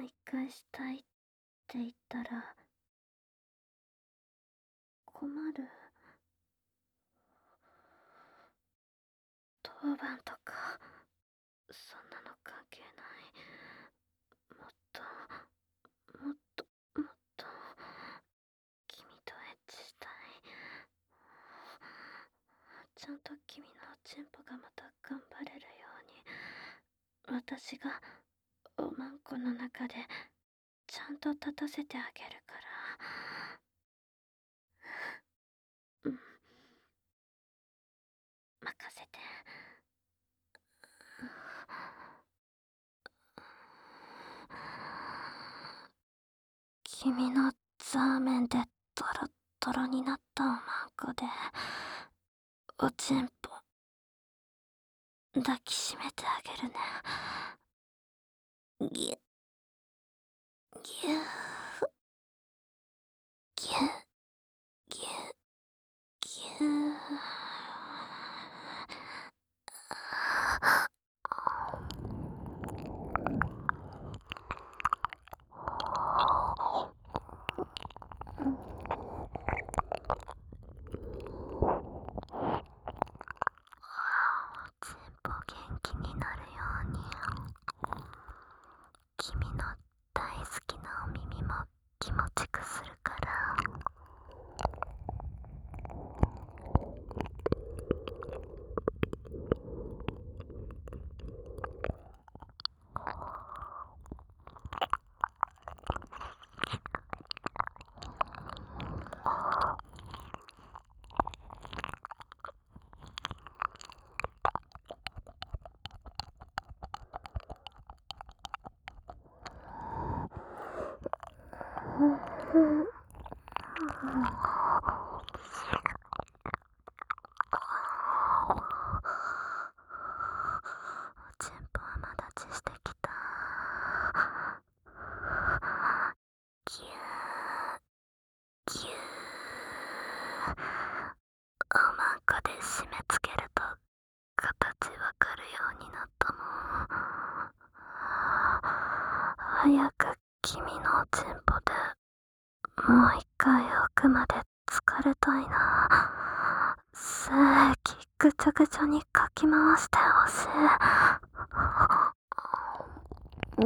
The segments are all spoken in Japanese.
一回したいって言ったら困る？当番とかそんなの関係ない。もっともっともっと君とエッチしたい。ちゃんと君のチンポがまた頑張れるように私がおまんこの中でちゃんと立たせてあげるから。うん、任せて。君のザーメンでドロッドロになったおまんこでおちんぽ抱きしめてあげるね。ぎゅぎゅぎゅぎゅぎゅちんぽ元気になるように君の大好きなお耳も気持ちくするから。おちんぽはまだちしてきた。ぎゅぎゅおまんこで締め付けると形わかるようになったもん。早く君のおちんぽでもう一回奥まで疲れたいな。精液ぐちゃぐちゃにかき回してほしい。うん。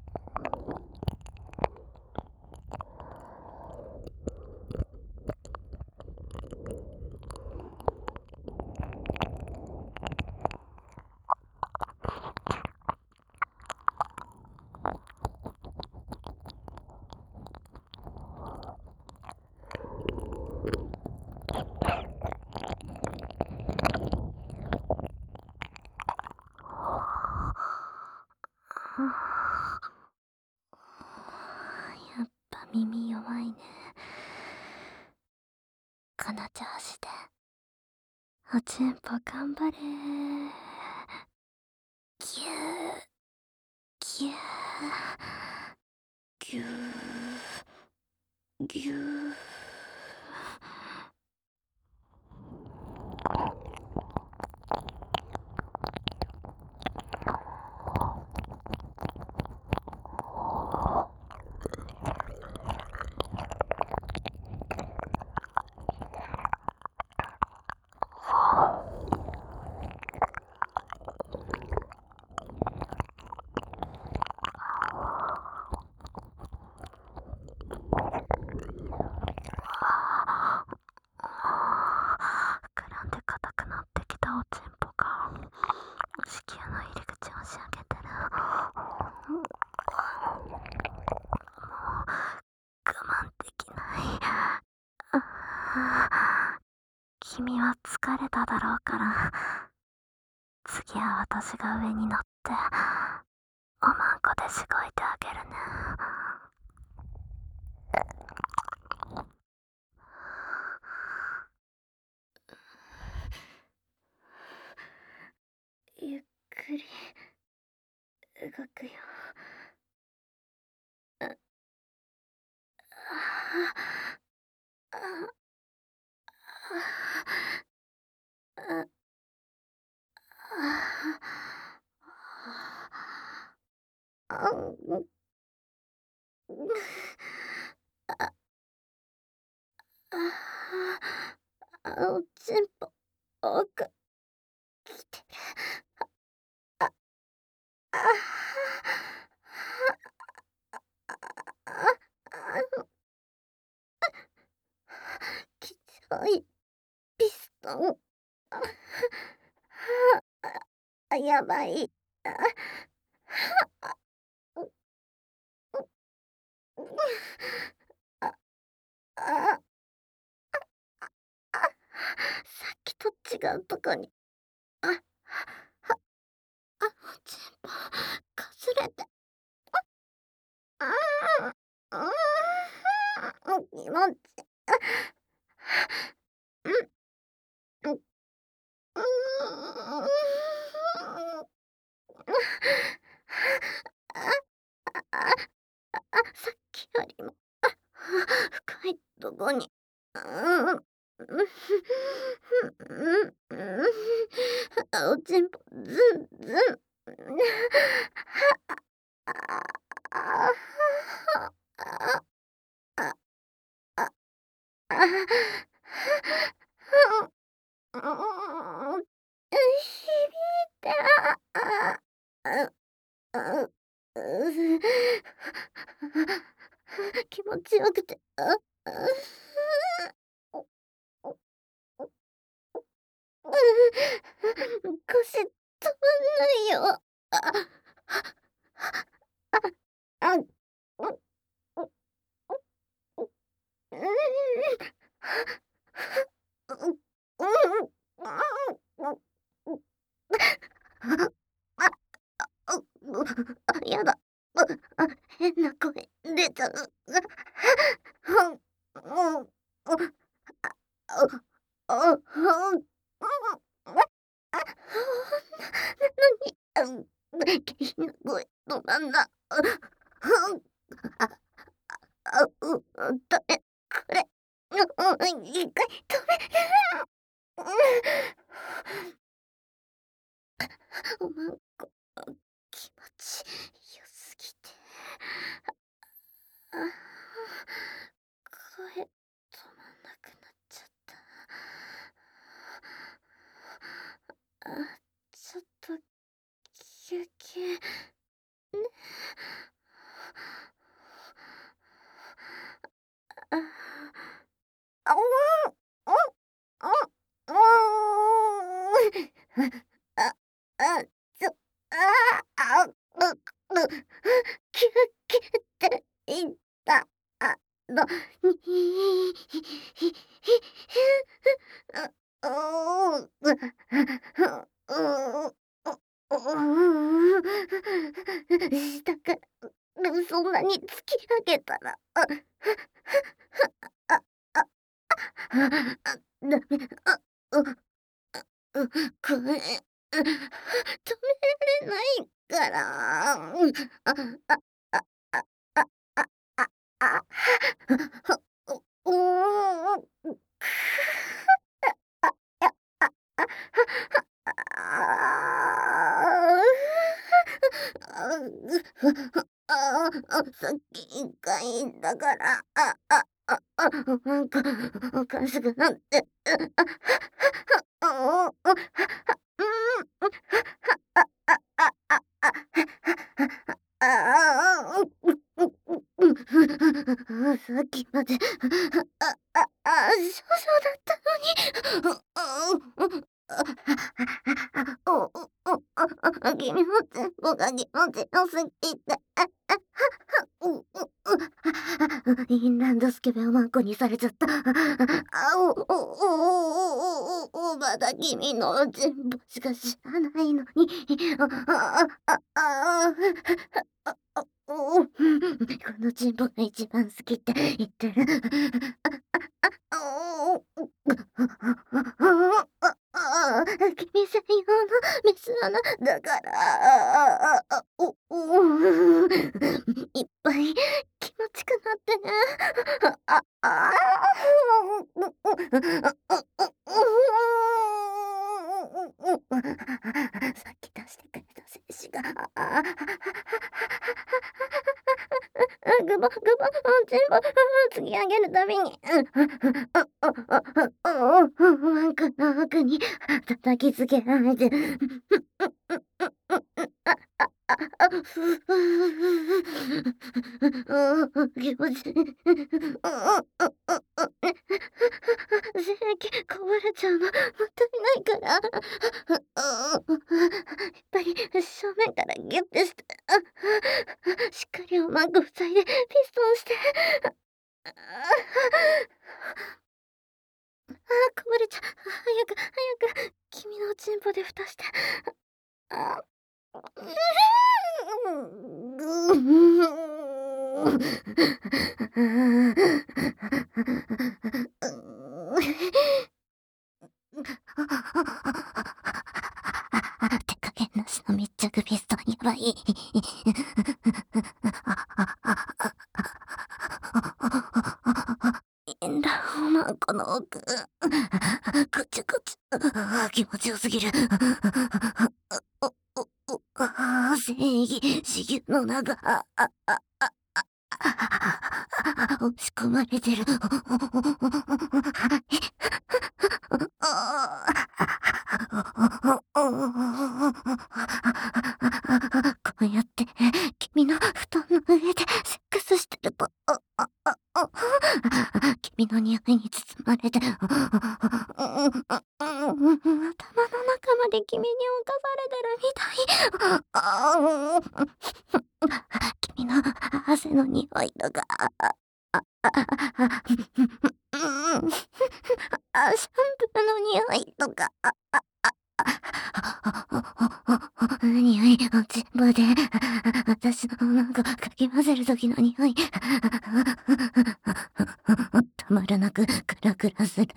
やっぱ耳弱いね。かな調子でおちんぽ頑張れ。ぎゅーぎゅーぎゅーぎゅー。膨らんで硬くなってきたおちんぽが子宮の入り口を仕上げてる。もう我慢できない。君は疲れただろうから次は私が上に乗っておまんこでしごいてあげるね。ゆっくり動くよ。 おちんぽ、多く来てる。あ、あきついピストン。やばい。あ、う、う、あ、あ、さっきと違うとこに、あ、おちんぽ、かすれて、ああ、気持ち、うん、うん、うさっきよりも、深いとこに、うん、おちんぽ、ずんずん。ああ、ああ、あ、あ、響いた。ああ、あ、気持ちよくて、おおお腰止まんないよ。あ、う、う、うん、やだ。変な声出ちゃう。なのに、変な声止まんな。ダメ、これ、一回止める。おまんこ、気持ちよすぎて。あ、声止まんなくなっちゃった。ちょっと休憩ね。あ、あ、うん、あ、あ、ああ、休憩って言ったのに、下からそんなに突き上げたら、あ、あ、ダメ、これ、止められないから、あ、あ、あ、あ、あ、あ、あ、うーん、あ、や、さっき1回だから、なんかおかしくなって、さっきまで、少々だったのに。君の全部が気持ちよすぎて。インランドスケベおまんこにされちゃった。まだ君の全部しか知らないのに。このチンポが一番好きって言ってる。君専用のメス穴だから、いっぱい気持ちくなってね。さっき出してくれた精子が、 ボグボ全部突き上げるたびに、マンクの奥に叩きつけられて、気持ちいい。精液こぼれちゃうのもったいないから。やっぱり正面からギュッてして、しっかりマンク塞いでピストンして。こぼれちゃう。早く君のチンポで蓋して。あ手加減なしの密着ピストンやばい。いいんだ、マンコの奥。ぐちゅぐちゅ。気持ちよすぎる。正義、至急の名が、押し込まれてる。こうやって君の布団の上でセックスしてると、君の匂いに包まれて、頭の中まで君に侵されてるみたい。君の汗の匂いとか、シャンプーの匂いとか、匂いを全部で、私のなんかかき混ぜる時の匂い。たまらなくクラクラする。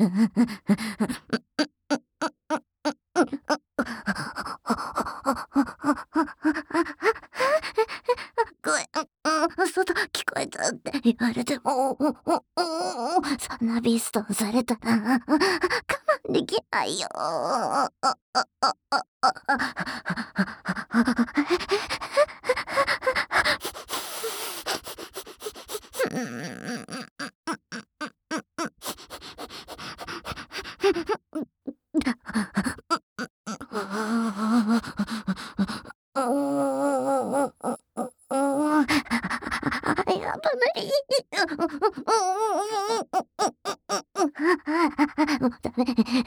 外聞こえたって言われても、そんなビストンされたら我慢できないよ。やっぱ無理。もうダメ。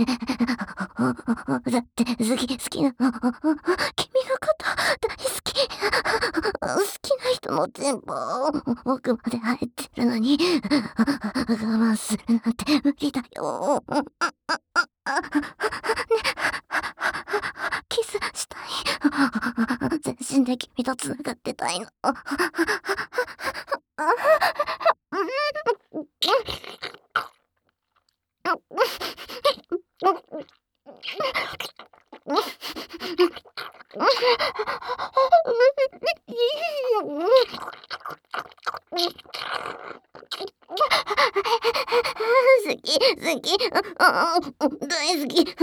だって好きなの。君のこと大好き。好きな人の全部奥まで入ってるのに我慢するなんて無理だよ。キスしたい。全身で君と繋がってたいの。好き、大好き。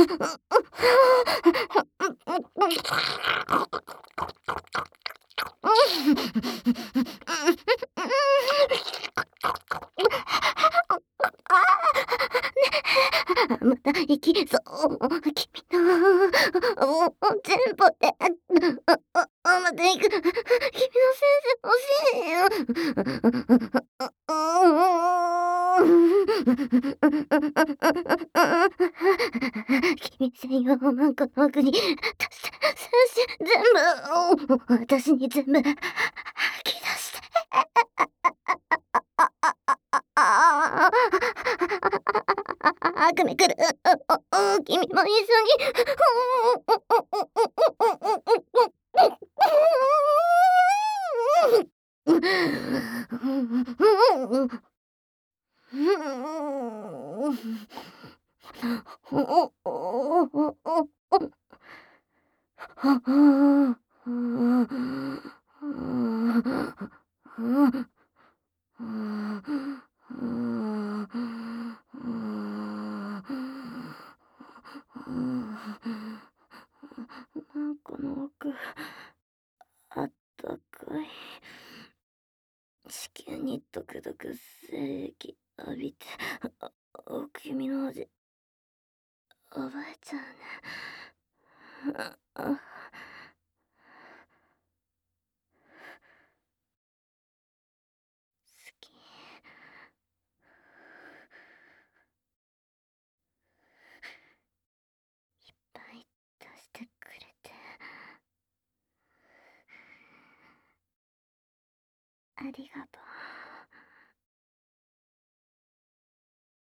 また行きそう。君の全部で。また行く。君の先生欲しいよ。君専用マンコの奥に先生全部私に全部吐き出して。悪夢来る。君も一緒に。なんかの奥、あったかい。 地球にドクドク精液浴びて、君の味、覚えちゃうね。好き。いっぱい出してくれて。ありがとう。